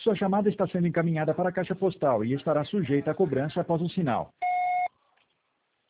Sua chamada está sendo encaminhada para a caixa postal e estará sujeita a cobrança após o sinal.